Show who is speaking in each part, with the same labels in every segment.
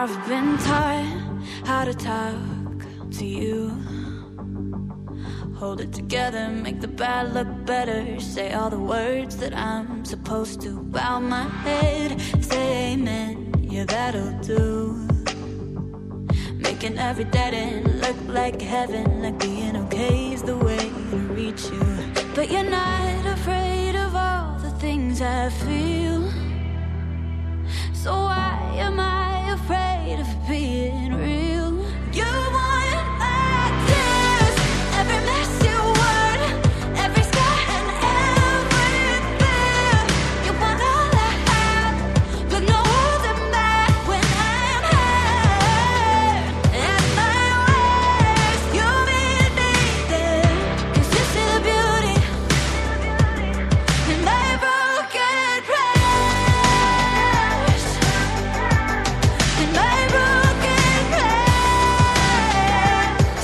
Speaker 1: I've been taught how to talk to you. Hold it together, make the bad look better. Say all the words that I'm supposed to. Bow my head, say amen, yeah that'll do. Making every dead end look like heaven. Like being okay's the way to reach you. But you're not afraid of all the things I feel. So why am I afraid of being real? You want actors, every messy word, every scar and every fear. You want all I have, but no holding back when I'm hurt. At my worst, you meet me there. 'Cause you see the beauty in my broken prayers. In my broken prayers.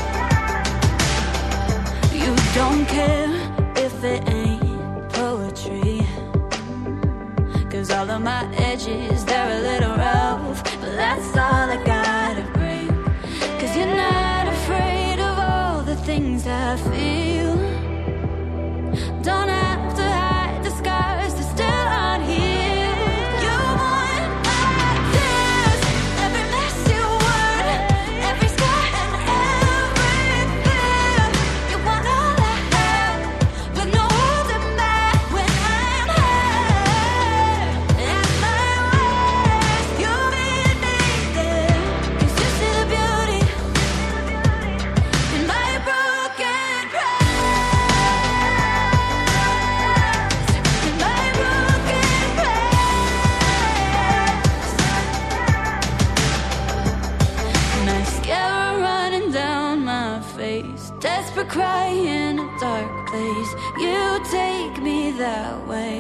Speaker 1: You don't care if it ain't poetry. 'Cause all of my edges, they're a little rough, but that's all I gotta bring. 'Cause you're not afraid of all the things I feel. Don't have to hide the scars that still aren't healed. You want actors, every messy word, every scar and every fear. You want all I have, but no holding back when I'm hurt. At my worst, you meet me there. 'Cause you see the beauty in my broken prayers. In my broken prayers. Mascara running down my face, desperate cry in a dark place. You take me that way.